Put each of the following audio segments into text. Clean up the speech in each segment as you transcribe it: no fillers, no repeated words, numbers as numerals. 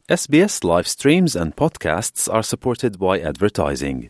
SBS live streams and podcasts are supported by advertising.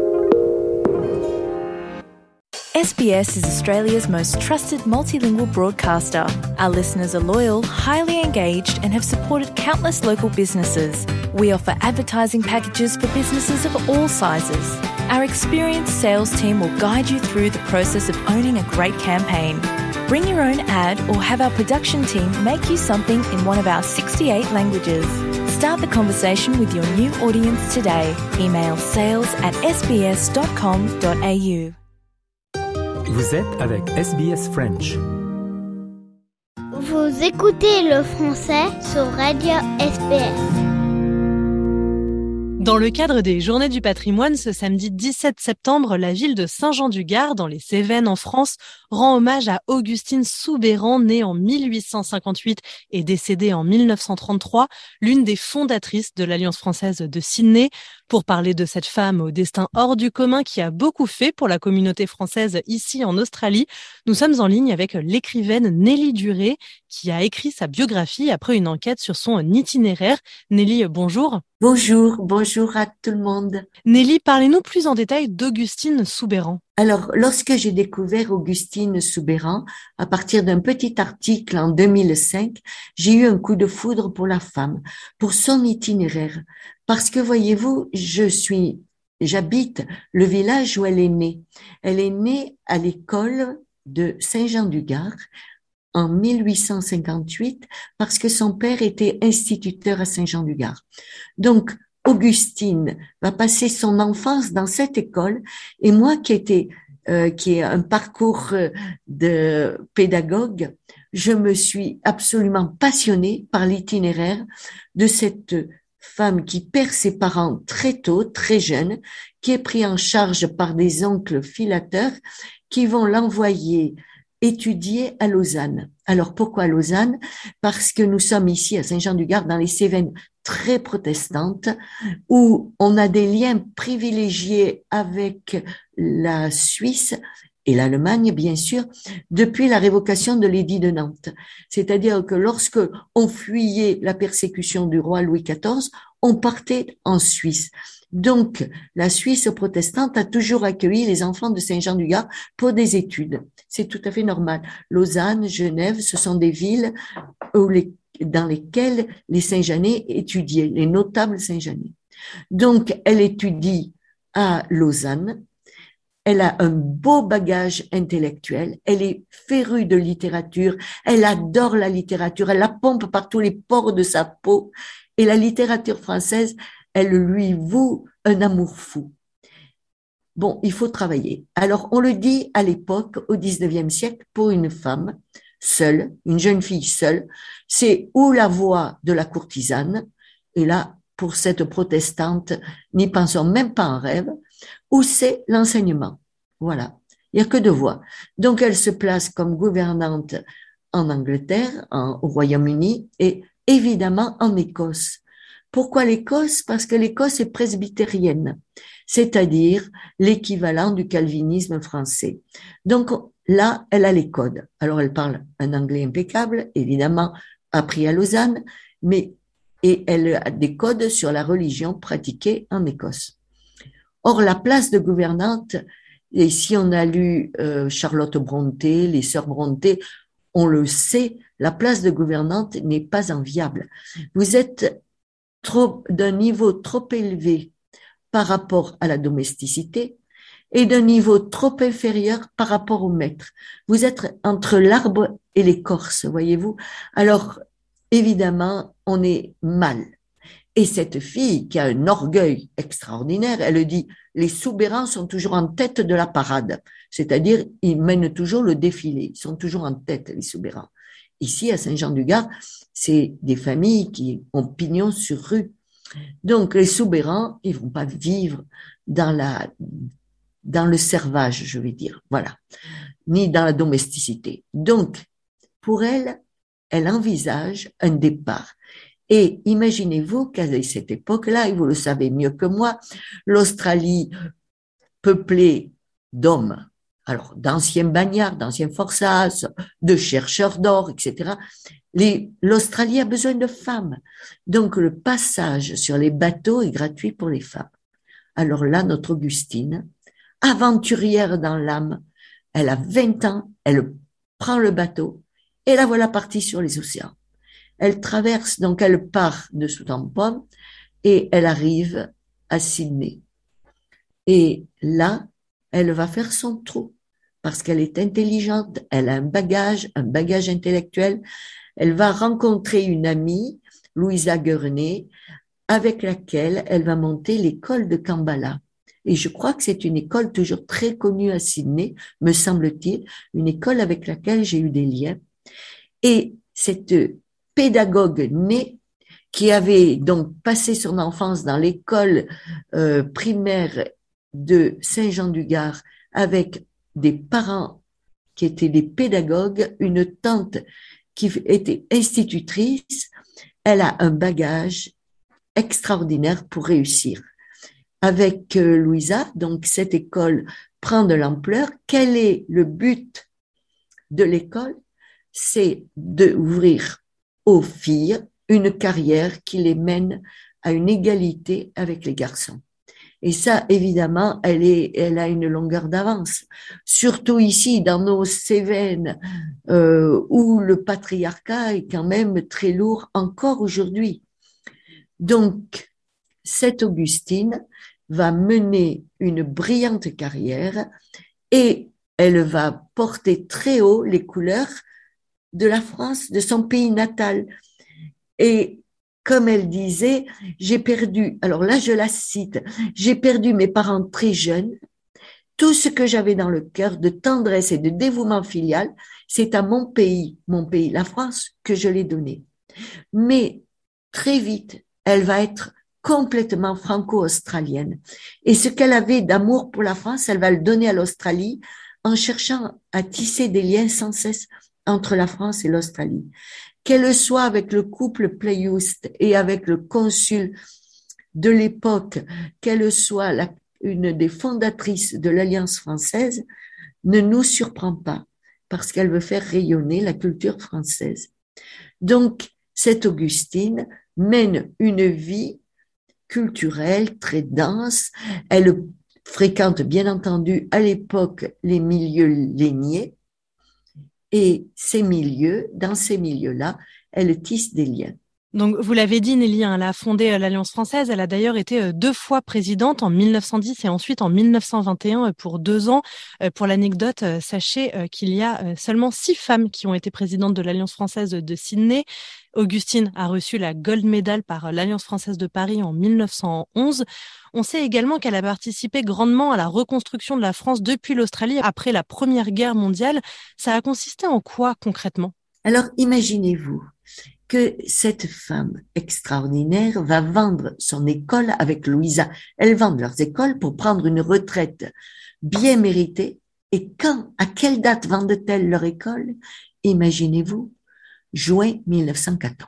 SBS is Australia's most trusted multilingual broadcaster. Our listeners are loyal, highly engaged, and have supported countless local businesses. We offer advertising packages for businesses of all sizes. Our experienced sales team will guide you through the process of owning a great campaign. Bring your own ad or have our production team make you something in one of our 68 languages. Start the conversation with your new audience today. Email sales@sbs.com.au. Vous êtes avec SBS French. Vous écoutez le français sur Radio SBS. Dans le cadre des Journées du patrimoine, ce samedi 17 septembre, la ville de Saint-Jean-du-Gard, dans les Cévennes en France, rend hommage à Augustine Soubeyran, née en 1858 et décédée en 1933, l'une des fondatrices de l'Alliance française de Sydney. Pour parler de cette femme au destin hors du commun qui a beaucoup fait pour la communauté française ici en Australie, nous sommes en ligne avec l'écrivaine Nelly Duré, qui a écrit sa biographie après une enquête sur son itinéraire. Nelly, bonjour. Bonjour à tout le monde. Nelly, parlez-nous plus en détail d'Augustine Soubeyran. Alors, lorsque j'ai découvert Augustine Soubeyran, à partir d'un petit article en 2005, j'ai eu un coup de foudre pour la femme, pour son itinéraire. Parce que, voyez-vous, j'habite le village où elle est née. Elle est née à l'école de Saint-Jean-du-Gard en 1858 parce que son père était instituteur à Saint-Jean-du-Gard. Donc, Augustine va passer son enfance dans cette école et moi qui ai un parcours de pédagogue, je me suis absolument passionnée par l'itinéraire de cette femme qui perd ses parents très tôt, très jeune, qui est prise en charge par des oncles filateurs qui vont l'envoyer étudier à Lausanne. Alors pourquoi Lausanne? Parce que nous sommes ici à Saint-Jean-du-Gard dans les Cévennes très protestantes où on a des liens privilégiés avec la Suisse et l'Allemagne bien sûr depuis la révocation de l'édit de Nantes. C'est-à-dire que lorsque on fuyait la persécution du roi Louis XIV, on partait en Suisse. Donc, la Suisse protestante a toujours accueilli les enfants de Saint-Jean-du-Gard pour des études. C'est tout à fait normal. Lausanne, Genève, ce sont des villes dans lesquelles les Saint-Jeanais étudiaient, les notables Saint-Jeanais. Donc, elle étudie à Lausanne. Elle a un beau bagage intellectuel. Elle est férue de littérature. Elle adore la littérature. Elle la pompe par tous les pores de sa peau. Et la littérature française, elle lui voue un amour fou. Bon, il faut travailler. Alors, on le dit à l'époque, au 19e siècle, pour une femme seule, une jeune fille seule, c'est ou la voie de la courtisane, et là, pour cette protestante, n'y pensons même pas en rêve, ou c'est l'enseignement. Voilà. Il n'y a que deux voies. Donc, elle se place comme gouvernante en Angleterre, au Royaume-Uni, et évidemment en Écosse. Pourquoi l'Écosse? Parce que l'Écosse est presbytérienne, c'est-à-dire l'équivalent du calvinisme français. Donc là, elle a les codes. Alors elle parle un anglais impeccable, évidemment appris à Lausanne, et elle a des codes sur la religion pratiquée en Écosse. Or, la place de gouvernante, et si on a lu Charlotte Brontë, les sœurs Brontë, on le sait, la place de gouvernante n'est pas enviable. Vous êtes d'un niveau trop élevé par rapport à la domesticité et d'un niveau trop inférieur par rapport au maître. Vous êtes entre l'arbre et l'écorce, voyez-vous. Alors, évidemment, on est mal. Et cette fille qui a un orgueil extraordinaire, elle dit, les Soubeyran sont toujours en tête de la parade. C'est-à-dire, ils mènent toujours le défilé. Ils sont toujours en tête, les Soubeyran. Ici, à Saint-Jean-du-Gard, c'est des familles qui ont pignon sur rue. Donc, les Soubeyran, ils vont pas vivre dans le servage, je vais dire. Voilà. Ni dans la domesticité. Donc, pour elle, elle envisage un départ. Et imaginez-vous qu'à cette époque-là, et vous le savez mieux que moi, l'Australie peuplée d'hommes, alors d'anciens bagnards, d'anciens forçats, de chercheurs d'or, etc., L'Australie a besoin de femmes. Donc, le passage sur les bateaux est gratuit pour les femmes. Alors là, notre Augustine, aventurière dans l'âme, elle a 20 ans, elle prend le bateau et la voilà partie sur les océans. Elle traverse, donc elle part de Southampton et elle arrive à Sydney. Et là, elle va faire son trou parce qu'elle est intelligente, elle a un bagage intellectuel. Elle va rencontrer une amie, Louisa Gurney, avec laquelle elle va monter l'école de Kambala. Et je crois que c'est une école toujours très connue à Sydney, me semble-t-il, une école avec laquelle j'ai eu des liens. Et cette pédagogue née, qui avait donc passé son enfance dans l'école primaire de Saint-Jean-du-Gard avec des parents qui étaient des pédagogues, une tante qui était institutrice, elle a un bagage extraordinaire pour réussir. Avec Louisa, donc cette école prend de l'ampleur. Quel est le but de l'école? C'est d'ouvrir aux filles une carrière qui les mène à une égalité avec les garçons. Et ça, évidemment, elle a une longueur d'avance. Surtout ici, dans nos Cévennes, où le patriarcat est quand même très lourd encore aujourd'hui. Donc, cette Augustine va mener une brillante carrière et elle va porter très haut les couleurs de la France, de son pays natal. Et comme elle disait, alors là je la cite, j'ai perdu mes parents très jeunes, tout ce que j'avais dans le cœur de tendresse et de dévouement filial, c'est à mon pays, la France, que je l'ai donné. Mais très vite, elle va être complètement franco-australienne. Et ce qu'elle avait d'amour pour la France, elle va le donner à l'Australie en cherchant à tisser des liens sans cesse entre la France et l'Australie. Qu'elle soit avec le couple Playoust et avec le consul de l'époque, qu'elle soit une des fondatrices de l'Alliance française, ne nous surprend pas parce qu'elle veut faire rayonner la culture française. Donc, cette Augustine mène une vie culturelle très dense. Elle fréquente bien entendu à l'époque les milieux lainiers et dans ces milieux-là, elle tisse des liens. Donc, vous l'avez dit, Nelly, elle a fondé l'Alliance française. Elle a d'ailleurs été 2 fois présidente, en 1910 et ensuite en 1921 pour 2 ans. Pour l'anecdote, sachez qu'il y a seulement 6 femmes qui ont été présidentes de l'Alliance française de Sydney. Augustine a reçu la Gold Medal par l'Alliance française de Paris en 1911. On sait également qu'elle a participé grandement à la reconstruction de la France depuis l'Australie après la Première Guerre mondiale. Ça a consisté en quoi concrètement? Alors, imaginez-vous que cette femme extraordinaire va vendre son école avec Louisa. Elles vendent leurs écoles pour prendre une retraite bien méritée. Et à quelle date vendent-elles leur école? Imaginez-vous, juin 1914.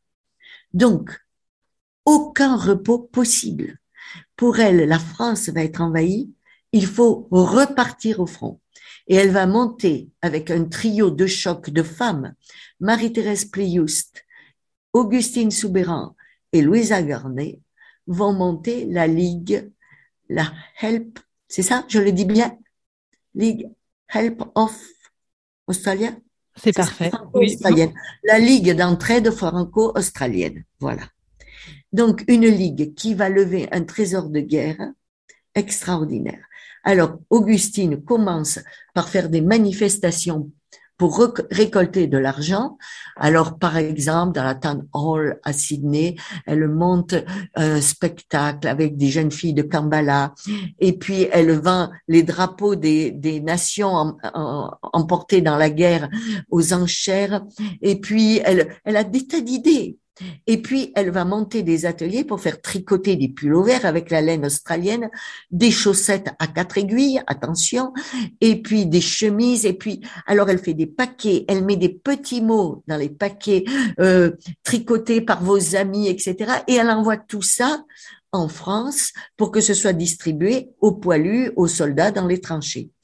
Donc, aucun repos possible. Pour elle, la France va être envahie. Il faut repartir au front. Et elle va monter avec un trio de choc de femmes, Marie-Thérèse Playoust, Augustine Soubeyran et Louisa Gurney vont monter la Ligue, la Help, c'est ça, je le dis bien? Ligue Help of Australia? C'est parfait. Oui. La Ligue d'entraide franco-australienne, voilà. Donc, une ligue qui va lever un trésor de guerre extraordinaire. Alors, Augustine commence par faire des manifestations pour récolter de l'argent. Alors, par exemple, dans la Town Hall à Sydney, elle monte un spectacle avec des jeunes filles de Kambala et puis elle vend les drapeaux des nations emportées dans la guerre aux enchères et puis elle a des tas d'idées. Et puis, elle va monter des ateliers pour faire tricoter des pullovers avec la laine australienne, des chaussettes à 4 aiguilles, attention, et puis des chemises, et puis, alors elle fait des paquets, elle met des petits mots dans les paquets tricotés par vos amis, etc. Et elle envoie tout ça en France pour que ce soit distribué aux poilus, aux soldats dans les tranchées.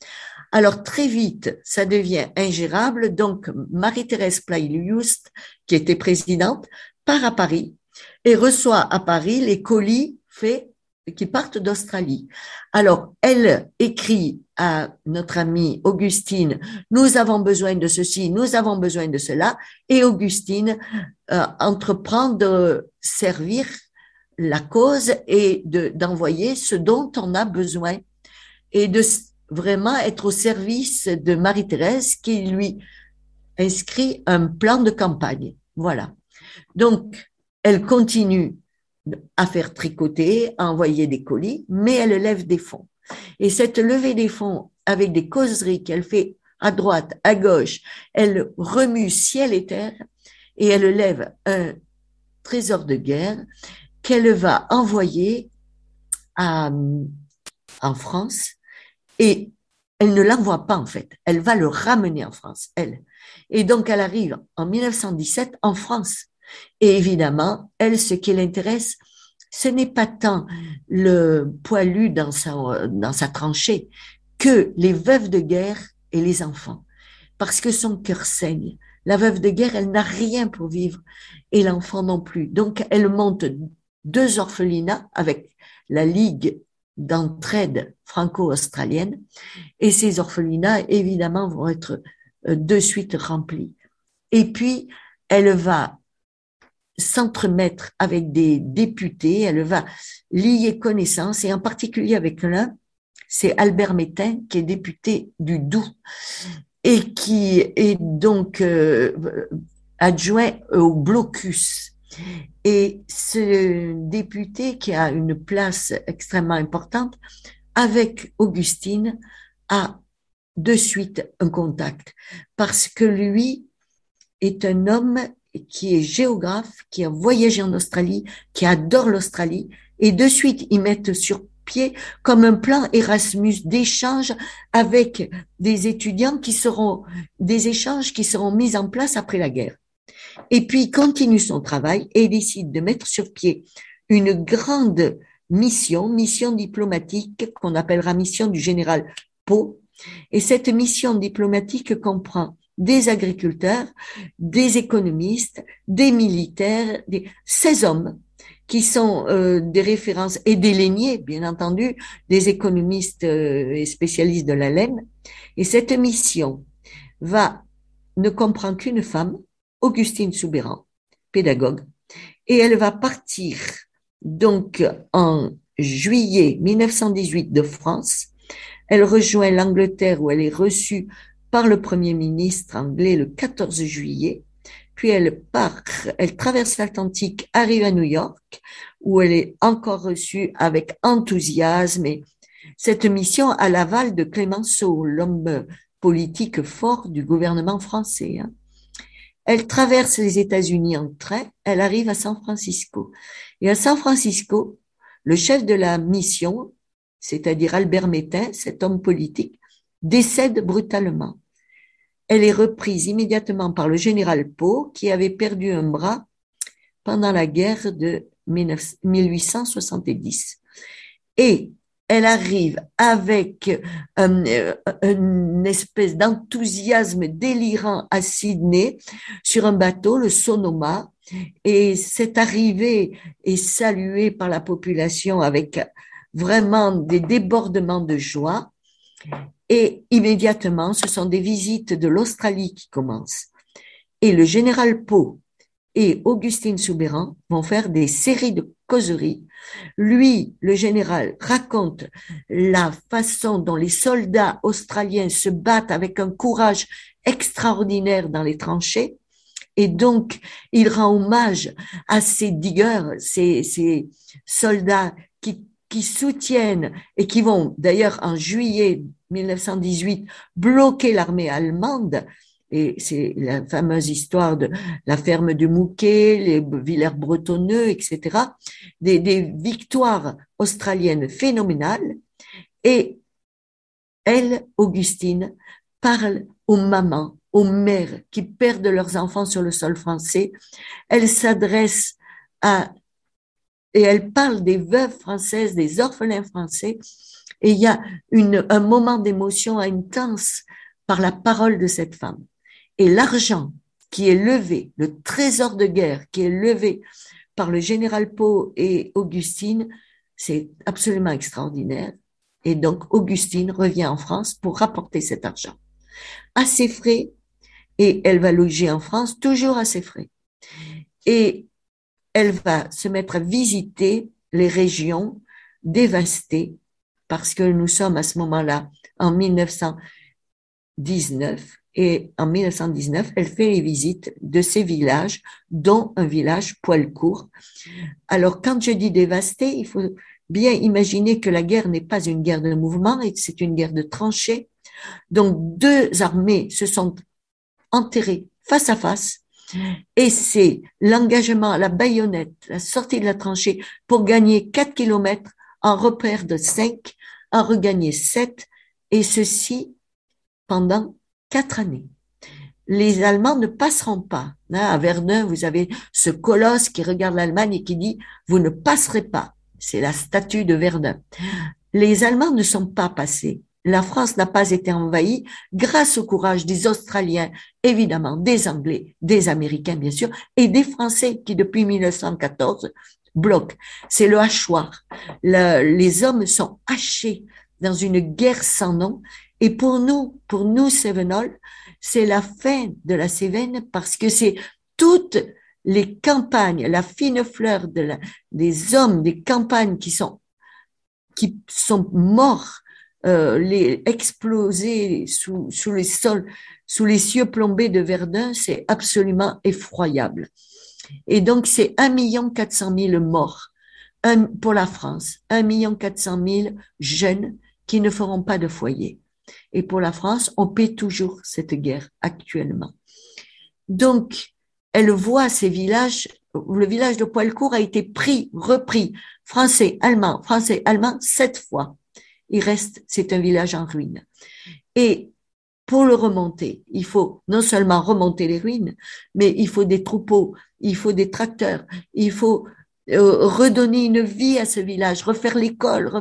Alors, très vite, ça devient ingérable. Donc, Marie-Thérèse Plaille-Youst, qui était présidente, part à Paris et reçoit à Paris les colis faits qui partent d'Australie. Alors, elle écrit à notre amie Augustine, nous avons besoin de ceci, nous avons besoin de cela, et Augustine entreprend de servir la cause et d'envoyer ce dont on a besoin et de vraiment être au service de Marie-Thérèse qui lui inscrit un plan de campagne. Voilà. Donc, elle continue à faire tricoter, à envoyer des colis, mais elle lève des fonds. Et cette levée des fonds, avec des causeries qu'elle fait à droite, à gauche, elle remue ciel et terre et elle lève un trésor de guerre qu'elle va envoyer en France et elle ne l'envoie pas en fait, elle va le ramener en France, elle. Et donc elle arrive en 1917 en France. Et évidemment, elle, ce qui l'intéresse, ce n'est pas tant le poilu dans sa tranchée que les veuves de guerre et les enfants. Parce que son cœur saigne. La veuve de guerre, elle n'a rien pour vivre et l'enfant non plus. Donc, elle monte 2 orphelinats avec la Ligue d'entraide franco-australienne et ces orphelinats, évidemment, vont être de suite remplis. Et puis, elle va s'entremettre avec des députés, elle va lier connaissance et en particulier avec l'un, c'est Albert Métain qui est député du Doubs et qui est donc adjoint au blocus. Et ce député qui a une place extrêmement importante avec Augustine a de suite un contact parce que lui est un homme qui est géographe, qui a voyagé en Australie, qui adore l'Australie, et de suite, ils mettent sur pied comme un plan Erasmus d'échange avec des étudiants des échanges qui seront mis en place après la guerre. Et puis, il continue son travail et il décide de mettre sur pied une grande mission diplomatique qu'on appellera mission du général Pau. Et cette mission diplomatique comprend des agriculteurs, des économistes, des militaires, 16 hommes qui sont des références et des lainiers, bien entendu, des économistes et spécialistes de la laine. Et cette mission ne comprend qu'une femme, Augustine Soubeyran, pédagogue, et elle va partir donc en juillet 1918 de France. Elle rejoint l'Angleterre où elle est reçue par le Premier ministre anglais le 14 juillet, puis elle traverse l'Atlantique, arrive à New York, où elle est encore reçue avec enthousiasme et cette mission à l'aval de Clemenceau, l'homme politique fort du gouvernement français. Elle traverse les États-Unis en train, elle arrive à San Francisco. Et à San Francisco, le chef de la mission, c'est-à-dire Albert Métain, cet homme politique, décède brutalement. Elle est reprise immédiatement par le général Pau, qui avait perdu un bras pendant la guerre de 1870. Et elle arrive avec une espèce d'enthousiasme délirant à Sydney sur un bateau, le Sonoma, et cette arrivée est saluée par la population avec vraiment des débordements de joie. Et immédiatement, ce sont des visites de l'Australie qui commencent. Et le général Pau et Augustine Soubeyran vont faire des séries de causeries. Lui, le général, raconte la façon dont les soldats australiens se battent avec un courage extraordinaire dans les tranchées. Et donc, il rend hommage à ces diggers, ces soldats qui soutiennent et qui vont d'ailleurs en juillet 1918 bloquer l'armée allemande. Et c'est la fameuse histoire de la ferme de Mouquet, les Villers-Bretonneux, etc. Des victoires australiennes phénoménales. Et elle, Augustine, parle aux mamans, aux mères qui perdent leurs enfants sur le sol français. Elle s'adresse et elle parle des veuves françaises, des orphelins français, Et il y a un moment d'émotion intense par la parole de cette femme. Et l'argent qui est levé, le trésor de guerre qui est levé par le général Pau et Augustine, c'est absolument extraordinaire. Et donc, Augustine revient en France pour rapporter cet argent à ses frais, et elle va loger en France toujours à ses frais. Et elle va se mettre à visiter les régions dévastées, parce que nous sommes à ce moment-là en 1919, et en 1919, elle fait les visites de ces villages, dont un village Poilcourt. Alors, quand je dis dévasté, il faut bien imaginer que la guerre n'est pas une guerre de mouvement, et c'est une guerre de tranchées. Donc, deux armées se sont enterrées face à face, et c'est l'engagement à la baïonnette, la sortie de la tranchée pour gagner 4 kilomètres, en repère de 5, en regagner 7, et ceci pendant 4 années. Les Allemands ne passeront pas. À Verdun, vous avez ce colosse qui regarde l'Allemagne et qui dit « Vous ne passerez pas ». C'est la statue de Verdun. Les Allemands ne sont pas passés. La France n'a pas été envahie grâce au courage des Australiens, évidemment, des Anglais, des Américains, bien sûr, et des Français qui, depuis 1914, bloquent. C'est le hachoir. Les hommes sont hachés dans une guerre sans nom. Et pour nous, Cévenols, c'est la fin de la Cévennes parce que c'est toutes les campagnes, la fine fleur des hommes des campagnes qui sont morts, les explosés sous les sols, sous les cieux plombés de Verdun, c'est absolument effroyable. Et donc, c'est 1 400 000 morts pour la France, 1 400 000 jeunes qui ne feront pas de foyer. Et pour la France, on paie toujours cette guerre actuellement. Donc, elle voit ces villages, le village de Poilcourt a été repris, français, allemand, 7 fois. Il reste, c'est un village en ruine. Et pour le remonter, il faut non seulement remonter les ruines, mais il faut des troupeaux, il faut des tracteurs, il faut redonner une vie à ce village, refaire l'école,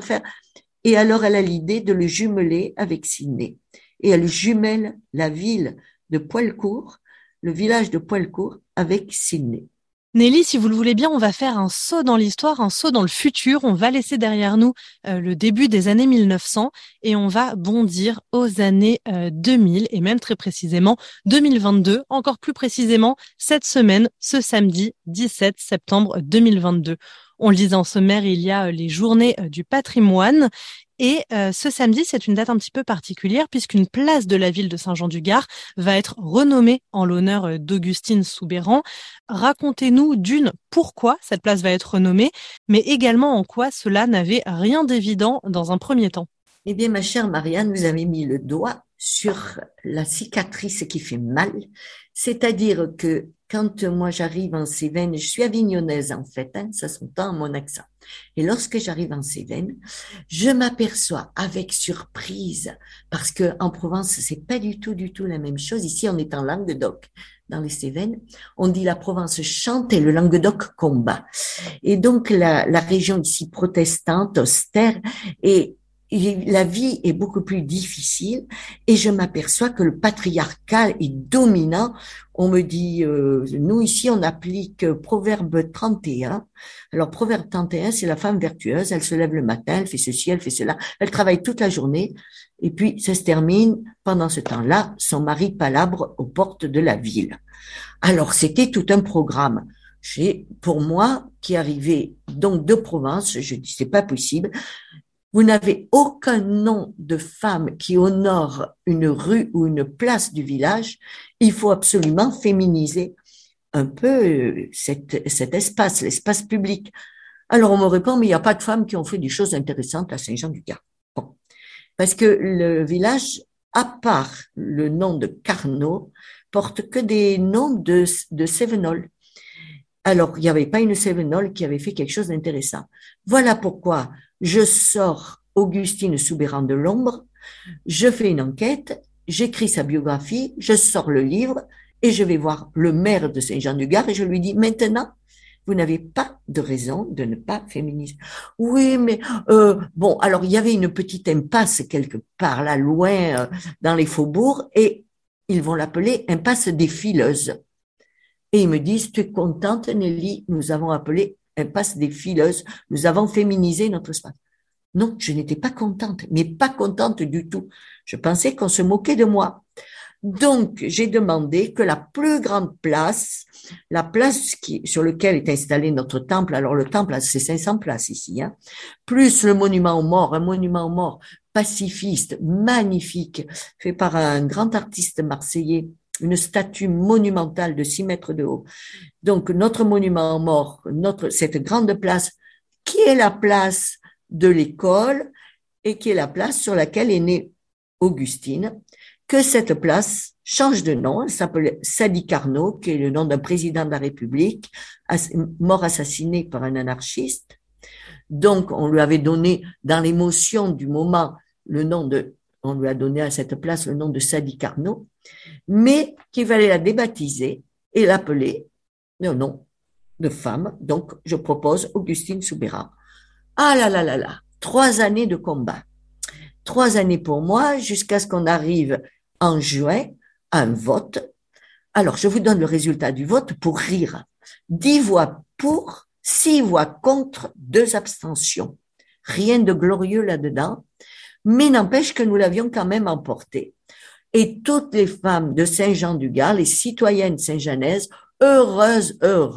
Et alors, elle a l'idée de le jumeler avec Sydney. Et elle jumelle la ville de Poilcourt, le village de Poilcourt, avec Sydney. Nelly, si vous le voulez bien, on va faire un saut dans l'histoire, un saut dans le futur. On va laisser derrière nous le début des années 1900 et on va bondir aux années 2000 et même très précisément 2022. Encore plus précisément, cette semaine, ce samedi 17 septembre 2022. On le disait en sommaire, il y a les journées du patrimoine. Et ce samedi, c'est une date un petit peu particulière puisqu'une place de la ville de Saint-Jean-du-Gard va être renommée en l'honneur d'Augustine Soubeyran. Racontez-nous pourquoi cette place va être renommée, mais également en quoi cela n'avait rien d'évident dans un premier temps. Eh bien, ma chère Marianne, vous avez mis le doigt sur la cicatrice qui fait mal. C'est-à-dire que quand moi j'arrive en Cévennes, je suis avignonnaise en fait, ça s'entend à mon accent. Et lorsque j'arrive en Cévennes, je m'aperçois avec surprise, parce que en Provence, c'est pas du tout la même chose. Ici, on est en Languedoc, dans les Cévennes. On dit la Provence chante et le Languedoc combat. Et donc, la région ici protestante, austère, et la vie est beaucoup plus difficile et je m'aperçois que le patriarcat est dominant. On me dit, nous ici on applique Proverbe 31. Alors Proverbe 31, c'est la femme vertueuse, elle se lève le matin, elle fait ceci, elle fait cela, elle travaille toute la journée et puis ça se termine. Pendant ce temps-là, son mari palabre aux portes de la ville. Alors c'était tout un programme. Pour moi, qui arrivais donc de Provence, je dis c'est pas possible. Vous n'avez aucun nom de femme qui honore une rue ou une place du village. Il faut absolument féminiser un peu cet espace, l'espace public. Alors on me répond, mais il n'y a pas de femmes qui ont fait des choses intéressantes à Saint-Jean-du-Gard. Bon. Parce que le village, à part le nom de Carnot, porte que des noms de Cévenols. Alors, il n'y avait pas une Cévenole qui avait fait quelque chose d'intéressant. Voilà pourquoi je sors Augustine Soubeyran de l'ombre, je fais une enquête, j'écris sa biographie, je sors le livre et je vais voir le maire de Saint-Jean-du-Gard et je lui dis, maintenant, vous n'avez pas de raison de ne pas féminiser. Oui, mais bon, alors il y avait une petite impasse quelque part là, loin, dans les faubourgs, et ils vont l'appeler impasse des fileuses. Et ils me disent, tu es contente, Nelly? Nous avons appelé impasse des fileuses. Nous avons féminisé notre espace. Non, je n'étais pas contente, mais pas contente du tout. Je pensais qu'on se moquait de moi. Donc, j'ai demandé que la plus grande place, la place sur laquelle est installé notre temple, alors le temple, c'est 500 places ici, hein, plus le monument aux morts, un monument aux morts pacifiste, magnifique, fait par un grand artiste marseillais, une statue monumentale de 6 mètres de haut. Donc, notre monument aux morts, cette grande place, qui est la place de l'école et qui est la place sur laquelle est née Augustine, que cette place change de nom. Elle s'appelle Sadi Carnot, qui est le nom d'un président de la République, mort assassiné par un anarchiste. Donc, on lui avait donné, dans l'émotion du moment, on lui a donné à cette place le nom de Sadi Carnot, mais qu'il fallait la débaptiser et l'appeler le nom de femme. Donc, je propose Augustine Soubeyran. Ah là là là là, 3 années de combat. 3 années pour moi, jusqu'à ce qu'on arrive en juin à un vote. Alors, je vous donne le résultat du vote pour rire. 10 voix pour, 6 voix contre, 2 abstentions. Rien de glorieux là-dedans, mais n'empêche que nous l'avions quand même emporté. Et toutes les femmes de Saint-Jean-du-Gard, les citoyennes saint-jeanaises, heureuses.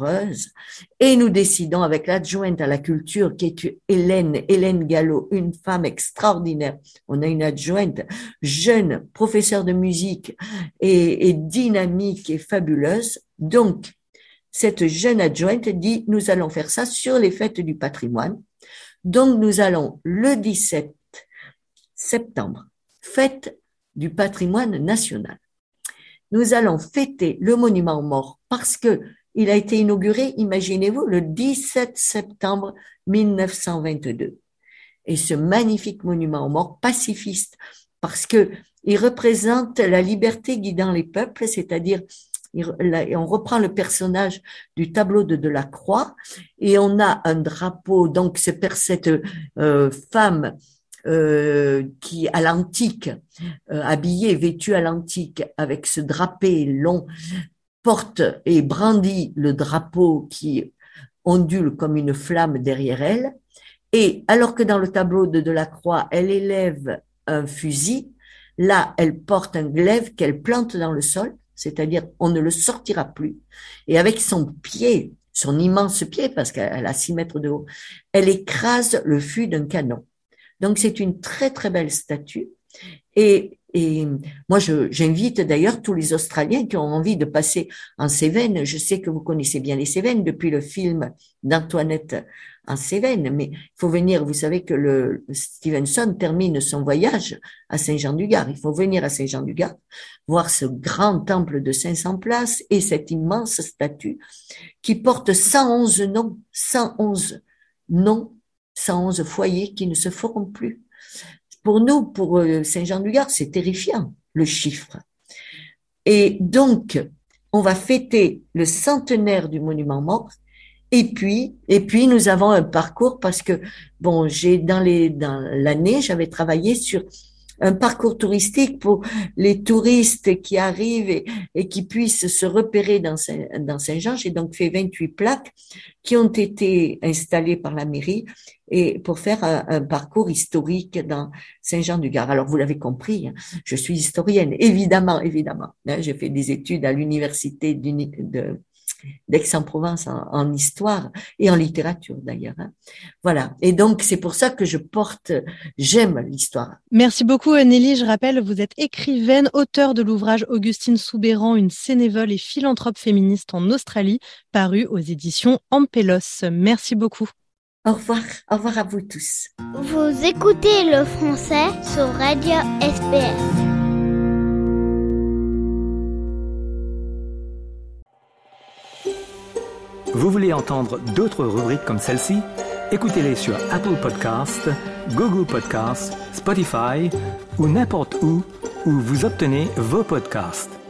Et nous décidons avec l'adjointe à la culture qui est Hélène Gallo, une femme extraordinaire. On a une adjointe jeune, professeure de musique et dynamique et fabuleuse. Donc, cette jeune adjointe dit, nous allons faire ça sur les fêtes du patrimoine. Donc, nous allons le 17 septembre, fête du patrimoine national. Nous allons fêter le monument aux morts parce que il a été inauguré, imaginez-vous, le 17 septembre 1922. Et ce magnifique monument aux morts pacifiste, parce que il représente la liberté guidant les peuples, c'est-à-dire on reprend le personnage du tableau de Delacroix et on a un drapeau, donc cette femme qui à l'antique, habillée, vêtue à l'antique, avec ce drapé long, porte et brandit le drapeau qui ondule comme une flamme derrière elle. Et alors que dans le tableau de Delacroix, elle élève un fusil, là, elle porte un glaive qu'elle plante dans le sol, c'est-à-dire on ne le sortira plus. Et avec son pied, son immense pied, parce qu'elle a 6 mètres de haut, elle écrase le fût d'un canon. Donc, c'est une très, très belle statue. Et moi, j'invite d'ailleurs tous les Australiens qui ont envie de passer en Cévennes. Je sais que vous connaissez bien les Cévennes depuis le film d'Antoinette en Cévennes, mais il faut venir. Vous savez que le Stevenson termine son voyage à Saint-Jean-du-Gard. Il faut venir à Saint-Jean-du-Gard, voir ce grand temple de 500 places et cette immense statue qui porte 111 noms, 111 noms, 111 foyers qui ne se feront plus. Pour nous, pour Saint-Jean-du-Gard, c'est terrifiant, le chiffre. Et donc, on va fêter le centenaire du monument mort. Et puis, nous avons un parcours parce que, bon, dans l'année, j'avais travaillé sur un parcours touristique pour les touristes qui arrivent et qui puissent se repérer dans Saint-Jean. J'ai donc fait 28 plaques qui ont été installées par la mairie et pour faire un parcours historique dans Saint-Jean-du-Gard. Alors, vous l'avez compris, hein, je suis historienne, évidemment. Hein, j'ai fait des études à l'université d'Aix-en-Provence en histoire et en littérature d'ailleurs. Hein. Voilà. Et donc, c'est pour ça que j'aime l'histoire. Merci beaucoup, Nelly. Je rappelle, vous êtes écrivaine, auteure de l'ouvrage Augustine Soubeyran, une sénévole et philanthrope féministe en Australie, paru aux éditions Ampélos. Merci beaucoup. Au revoir à vous tous. Vous écoutez le français sur Radio SBS. Vous voulez entendre d'autres rubriques comme celle-ci? Écoutez-les sur Apple Podcasts, Google Podcasts, Spotify ou n'importe où vous obtenez vos podcasts.